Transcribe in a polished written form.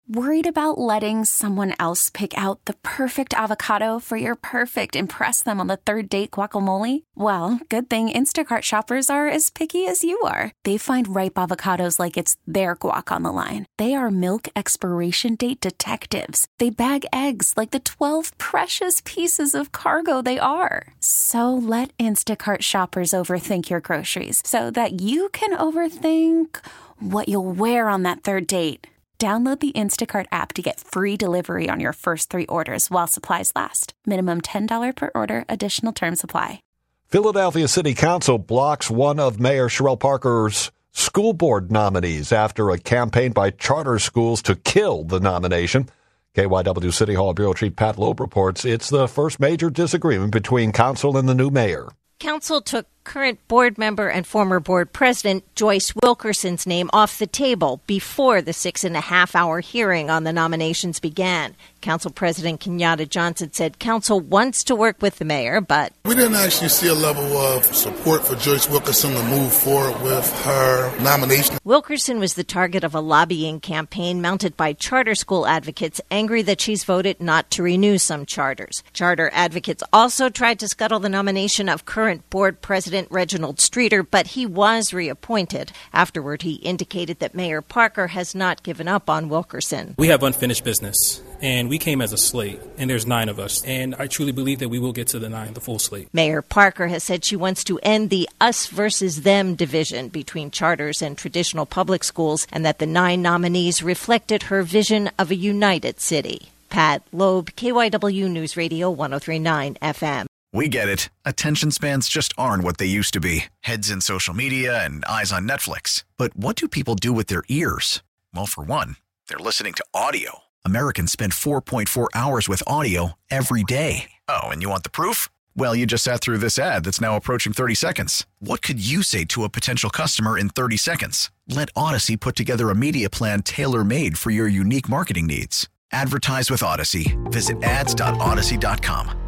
Worried about letting someone else pick out the perfect avocado for your perfect impress them on the third date guacamole? Well, good thing Instacart shoppers are as picky as you are. They find ripe avocados like it's their guac on the line. They are milk expiration date detectives. They bag eggs like the 12 precious pieces of cargo they are. So let Instacart shoppers overthink your groceries so that you can overthink what you'll wear on that third date. Download the Instacart app to get free delivery on your first 3 orders while supplies last. Minimum $10 per order. Additional terms apply. Philadelphia City Council blocks one of Mayor Sherrill Parker's school board nominees after a campaign by charter schools to kill the nomination. KYW City Hall Bureau Chief Pat Loeb reports it's the first major disagreement between council and the new mayor. Council took current board member and former board president Joyce Wilkerson's name off the table before the 6.5-hour hearing on the nominations began. Council President Kenyatta Johnson said council wants to work with the mayor, but we didn't actually see a level of support for Joyce Wilkerson to move forward with her nomination. Wilkerson was the target of a lobbying campaign mounted by charter school advocates angry that she's voted not to renew some charters. Charter advocates also tried to scuttle the nomination of current board president Reginald Streeter, but he was reappointed. Afterward, he indicated that Mayor Parker has not given up on Wilkerson. We have unfinished business, and we came as a slate, and there's 9 of us, and I truly believe that we will get to the 9, the full slate. Mayor Parker has said she wants to end the us versus them division between charters and traditional public schools, and that the 9 nominees reflected her vision of a united city. Pat Loeb, KYW News Radio 103.9 FM. We get it. Attention spans just aren't what they used to be. Heads in social media and eyes on Netflix. But what do people do with their ears? Well, for one, they're listening to audio. Americans spend 4.4 hours with audio every day. Oh, and you want the proof? Well, you just sat through this ad that's now approaching 30 seconds. What could you say to a potential customer in 30 seconds? Let Odyssey put together a media plan tailor-made for your unique marketing needs. Advertise with Odyssey. Visit ads.odyssey.com.